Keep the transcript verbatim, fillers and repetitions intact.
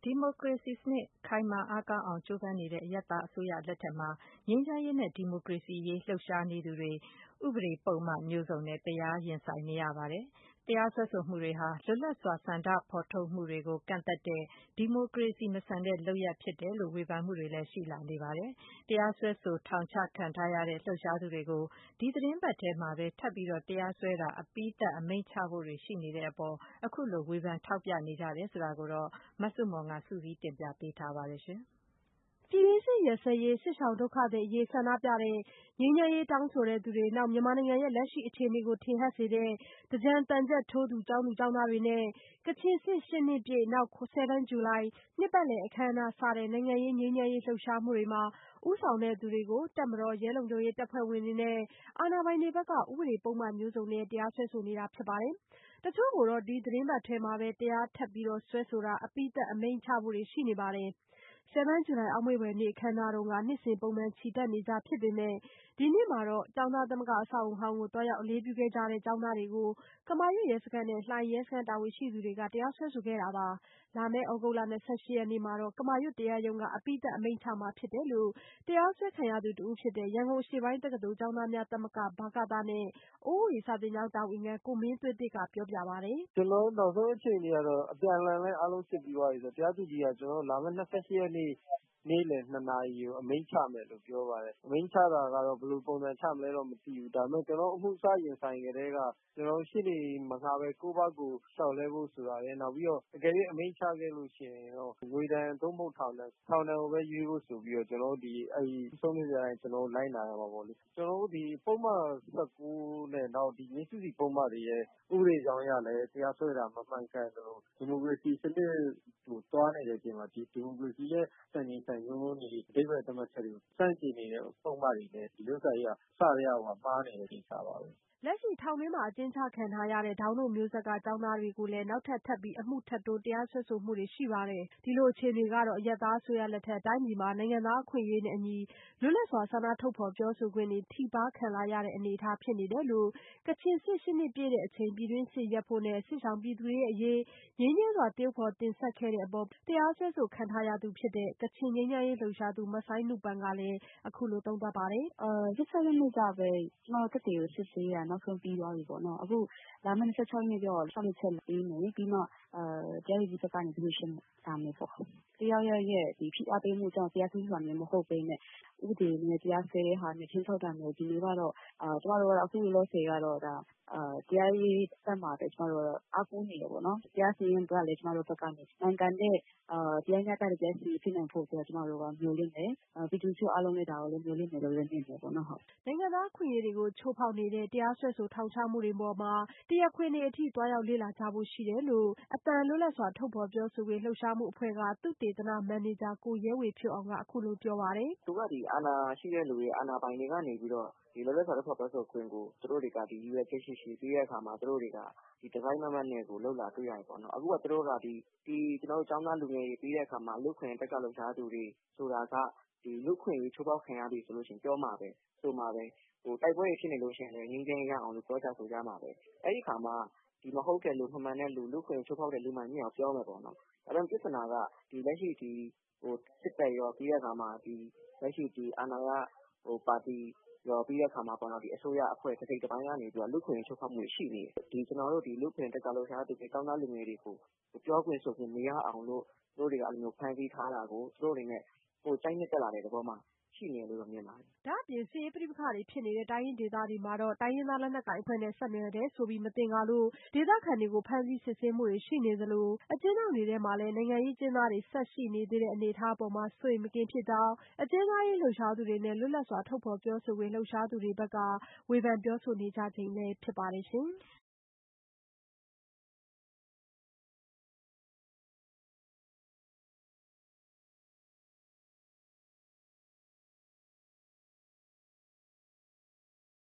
ဒီမိုကရေစီစနစ်ခိုင်မာအားကောင်းအောင်ကြိုးပမ်းနေတဲ့အရပ်သားအစိုးရလက်ထက်မှာငြိမ်းချမ်းရေးနဲ့ဒီမိုကရေစီရေးလှုပ်ရှားနေသူတွေဥပဒေပုဒ်မမျိုးစုံနဲ့တရားရင်ဆိုင်နေရပါတယ်။တရားစွဲဆိုမှုတွေဟာလွတ်လပ်စွာဆန္ဒဖော်ထုတ်မှုတွေကိုကန့်သတ်တဲ့ဒီမိုကရေစီမဆန်တဲ့လုပ်ရပ်ဖြစ်တယ်လို့ဝေဖန်မှုတွေလည်းရှိလာနေပါတယ်။တရားစွဲဆိုထောင်ချခံထားရတဲ့လှုပ်ရှားသူတွေကိုဒီသတင်းပတ်ထဲမှာပဲထပ်ပြီးတော့တရားစွဲတာအပြီးသတ်အမိန့်ချဖို့တွေရှိနေတဲ့အပေါ်အခုလိုဝေဖန်ထောက်ပြနေကြတယ်ဆိုတာကိုတော့မဆုမွန်ကစုစည်းတင်ပြပေးထားပါတယ်ရှင်။ပြည်တွင်းစစ်ရပ်စဲရေးစစ်ရှောင်ဒုက္ခသည်အရေးဆန္ဒပြတဲ့ငြိမ်းချမ်းရေးတောင်းဆိုသူတွေနောက်မြန်မာနိုင်ငံရဲ့လက်ရှိအခြေအနေကိုထင်ဟပ်စေတဲ့သင်္ကြန်သံချပ်ထိုးသူကျောင်းသူကျောင်းသားတွေနဲ့ကချင်စစ်ရှစ်နှစ်ပြည့်နောက် ၇ ဇူလိုင်နှစ်ပတ်လည်အခမ်းအနားစတဲ့နိုင်ငံရေးငြိမ်းချမ်းရေးလှုပ်ရှားမှုတွေမှာဦးဆောင်သူတွေကိုတပ်မတော်ရဲလုံခြုံရေးတပ်ဖွဲ့ဝင်တွေနဲ့အာဏာပိုင်တွေဘက်ကဥပဒေပုဒ်မမျိုးစုံနဲ့တရားစွဲဆိုနေတာဖြစ်ပါတယ်။တချို့ကိုတော့ဒီသတင်းပတ်ထဲမှာပဲတရားထပ်ပြီးစွဲဆိုတာအပြီးသတ်အမိန့်ချဖို့တွေရှိနေပါတယ်။ ၇ ဇူလိုင်အောက်မေ့ဖွယ်နေ့အခမ်းအနားတုန်းကနှစ်စဉ်ပုံမှန်ချီတက်နေကျဖြစ်ပေမဲ့ဒီနှစ်မှာတော့ကျောင်းသားသမဂ္ဂအဆောက်အအုံဟောင်းကိုသွားရောက်အလေးပြုခဲ့ကြတဲ့ကျောင်းသားတွေကိုကမာရွတ်ရဲစခန်းနဲ့လှိုင်ရဲစခန်းတာဝန်ရှိသူတွေကတရားစွဲဆိုခဲ့တာပါ။လာမယ့်သြဂုတ်လ၂၈ရက်နေ့မှာတော့ကမာရွတ်တရားရုံးကအပြီးသတ်အမိန့်ချမှာဖြစ်တယ်လို့တရားစွဲခံရသူတဦးဖြစ်တဲ့ရန်ကုန်အရှေ့ပိုင်းတက္ကသိုလ်ကျောင်းသားများသမဂ္ဂ ဗကသနဲ့အိုးဝေစာသင်ကျောင်းတာဝန်ခံကိုမင်းသွေးသစ်ကပြောပြပါတယ်။ကျနော်တို့နောက်ဆုံးအခြေအနေကတော့အပြန်အလှန်လည်းအားလုံးစစ်ပြီးသွားပြီဆိုတော့တရားသူကြီးကကျနော်တို့လာမယ့်၂၈ရက်နေ့နေ့လည်၂နာရီကိုအမိန့်ချမယ်လို့ပြောပါတယ်။အမိန့်ချတာကတော့ဘယ်လိုပုံစံချမလဲတော့မသိဘူး။ဒါပေမဲ့ကျနော်တို့အမှုစရင်ဆိုင်ကတည်းကကျနော်တို့ရှေ့နေမငှားဘဲကိုယ့်ဘက်ကိုလျှောက်လဲဖို့ဆိုတာရယ်နောက်ပြီးတော့အကယ်၍အမိန့်ချခဲ့လို့ရှိရင်တော့ငွေဒဏ်သို့မဟုတ်ထောင်ဒဏ်ထောင်ဒဏ်ကိုပဲရွေးဖို့ဆိုပြီးတော့ကျနော်တို့ဒီအဲဒီဆုံးဖြတ်ချက်အတိုင်းကျနော်တို့လိုက်နာရမှာပေါ့လေ။ကျနော်တို့ဒီပုဒ်မ၁၉နဲ့နောက်ဒီငြိမ်းစုစီပုဒ်မတွေရဲ့ဥပဒေကြောင်းအရလည်းတရားစွဲတာမမှန်ကန်သလိုဒီမိုကရေစီစနစ်ကိုသွားနေတဲ့အချိန်မှာဒီဒီမိုကရေစီရဲ့စံချိန်စံညွှန်းတွေအဓိပ္ပာယ်သတ်မှတ်ချက်တွေကိုစန့်ကျင်နေတဲ့ပုဒ်မတွေနဲ့ဒီဥစ္စာကြီးကစရအောင်မှားနေတဲ့ကိစ္စပါပဲ။လက်ရှိထောင်တွင်းမှာအကျဉ်းချခံထားရတဲ့ဒေါင်းတို့မျိုးဆက်ကကျောင်းသားတွေကိုလည်းနောက်ထပ်ထပ်ပြီးအမှုထပ်တိုးတရားစွဲဆိုမှုတွေရှိပါတယ်။ဒီလိုအခြေအနေကတော့အရပ်သားအစိုးရလက်ထက်တိုင်းပြည်မှာနိုင်ငံသားအခွင့်အရေးနဲ့အညီလွတ်လပ်စွာဆန္ဒထုတ်ဖော်ပြောဆိုခွင့်တွေထိပါးခံလာရတဲ့အနေအထားဖြစ်နေတယ်လို့ကချင်စစ်ရှစ်နှစ်ပြည့်တဲ့အချိန်ပြည်တွင်းစစ်ရပ်ဖို့နဲ့စစ်ရှောင်ပြည်သူတွေအရေးငြိမ်းချမ်းစွာတေးဖော်တင်ဆက်ခဲ့တဲ့အပေါ်တရားစွဲဆိုခံထားရသူဖြစ်တဲ့ကချင်ငြိမ်းချမ်းရေးလှုပ်ရှားသူမဆိုင်းနုပန်ကလည်းအခုလိုသုံးသပ်ပါတယ်။အာ၂၆ရက်နေ့ကပဲကျမတို့တက်တွေကိုစစ်ဆေးတာနောက်ဆုံးပြီးသွားပြီပေါ့နော်။အခုလာမယ့်၂၆ရက်နေ့ကျတော့ဆောင်ရွက်ချက်ပေးမယ်ပြီးမှအာတရားရေးဘက်ကနေ decision လာမယ်ပေါ့။တယောက်ယောက်ရဲ့ဒီဖိအားပေးမှုကြောင့်တရားစွဲဆိုတာမျိုးမဟုတ်ဘဲနဲ့ဥပဒေနဲ့တရားစွဲတဲ့ဟာနဲ့ချင်းထုတ်တာမျိုးဒီလိုကတော့အာကျမတို့ကတော့အခုလောလောဆယ်ကတော့ဒါအာတရားရေးဘက်မှာပဲကျမတို့အားကိုးနေတယ်ပေါ့နော်။တရားစီရင်ဘက်ကလည်းကျမတို့ဘက်ကနေနိုင်ငံတဲ့အာတရားမျှတတဲ့တရားစီရင်ဖြစ်နိုင်ဖို့ဆိုတော့ကျမတို့ကမျိုးလင့်တယ်။ပြည်သူ့ချုပ်အားလုံးလည်းဒါကိုလည်းမျိုးလင့်တယ်လို့လည်းမြင်တယ်ပေါ့နော်ဟုတ်။နိုင်ငံသားအခွင့်အရေးတွေကိုချိုးဖောက်နေတဲ့တရားစွဲဆိုထောင်ချမှုတွေပေါ်မှာတရားခွင်တွေအထိသွားရောက်လေ့လာကြဖို့ရှိတယ်လို့အသံလွတ်လပ်စွာထုတ်ဖော်ပြောဆိုခွင့်လှုပ်ရှားမှုအဖွဲ့ကသုတေသနမန်နေဂျာကိုရဲဝေဖြိုးအောင်ကအခုလိုပြောပါတယ်။သူကဒီအာဏာရှိတဲ့လူတွေအာဏာပိုင်တွေကနေပြီးတော့ဒီလွတ်လပ်စွာထုတ်ဖော်ပြောဆိုခွင့်ကိုသူတို့တွေကဒီရွယ်ချက်ရှိရှိပြီးတဲ့အခါမှာသူတို့တွေကဒီဒီဇိုင်းမမတ်နဲ့ကိုလောက်လာတွေ့ရတယ်ပေါ့နော်အခုကသူတို့ကဒီဒီကျွန်တော်တို့ចောင်းသားလူငယ်တွေပြီးတဲ့အခါမှာလူခွင့်တက်ကလှုပ်ရှားသူတွေဆိုတာကဒီလူခွင့်ကြီးချိုးဖောက်ခံရပြီဆိုလို့ရှိရင်ပြောမှာပဲဆိုမှာပဲဟိုတိုက်ပွဲတွေဖြစ်နေလို့ရှိရင်လည်းငင်းငင်းရအောင်လို့ပြောကြဆိုကြမှာပဲအဲ့ဒီခါမှာဒီမဟုတ်တဲ့လူမှန်မှန်တဲ့လူလူခွင့်ချိုးဖောက်တဲ့လူမှန်ကြီးအောင်ပြောမယ်ပေါ့နော်အဲ့တော့ပြဿနာကဒီလက်ရှိဒီဟိုစစ်တပ်ရောပြီးတဲ့အခါမှာဒီလက်ရှိဒီအာဏာရဟိုပါတီရောပြီးတဲ့အခါမှာပေါ့နော်ဒီအစိုးရအဖွဲ့တစ်စိတ်တစ်ပိုင်းကနေပြီးတော့လူခွင့်ချိုးဖောက်မှုရှိနေတယ်ဒီကျွန်တော်တို့ဒီလူခွင့်တက်ကလို့ရှားသူတွေတောင်းတလူငယ်တွေကိုပြောခွင့်ဆိုခွင့်မရအောင်လို့သူတို့တွေကအဲ့လိုမျိုးဖန်တီးထားတာကိုသူတို့တွေနဲ့ဟိုတိုင်းနဲ့တက်လာတဲ့သဘောမှာရှိနေလို့မြင်ပါတယ်။ဒါ့အပြင်စစ်ရေးပဋိပက္ခတွေဖြစ်နေတဲ့တိုင်းရင်းဒေသတွေမှာတော့တိုင်းရင်းသားလက်နက်ကိုင်အဖွဲ့နဲ့ဆက်နွယ်တယ်ဆိုပြီးမသင်္ကာလို့ဒေသခံတွေကိုဖမ်းဆီးစစ်ဆေးမှုတွေရှိနေသလိုအကျဉ်းထောင်တွေထဲမှာလည်းနိုင်ငံရေးအကျဉ်းသားတွေဆက်ရှိနေသေးတဲ့အနေအထားအပေါ်မှာစိုးရိမ်မကင်းဖြစ်ကြောင်းအကျဉ်းသားရေးလှုပ်ရှားသူတွေနဲ့လွတ်လပ်စွာထုတ်ဖော်ပြောဆိုခွင့်လှုပ်ရှားသူတွေဘက်ကဝေဖန်ပြောဆိုနေကြချိန်လည်းဖြစ်ပါတယ်ရှင်။